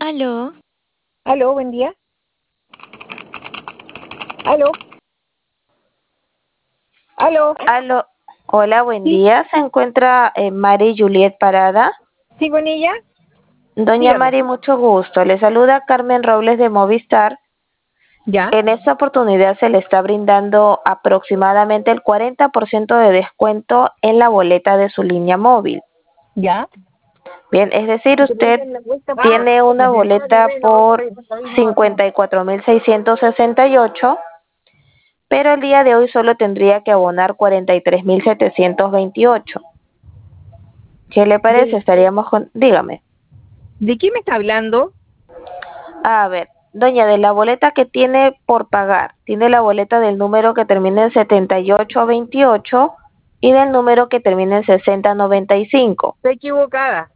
Aló, Aló, buen día. Aló, aló. Aló, hola, buen Sí, día. Se encuentra Mari Juliet Parada. sí, con ella. Doña Dígame. Mari, mucho gusto. Le saluda Carmen Robles de Movistar. ¿Ya? En esta oportunidad se le está brindando aproximadamente el 40% de descuento en la boleta de su línea móvil. ¿Ya? Bien, es decir, usted Ah, tiene una boleta por 54.668, pero el día de hoy solo tendría que abonar 43.728. ¿Qué le parece? ¿de, Estaríamos con... Dígame. ¿de qué me está hablando? A ver, doña, de la boleta que tiene por pagar, tiene la boleta del número que termina en 7828 y del número que termina en 6095. Está equivocada.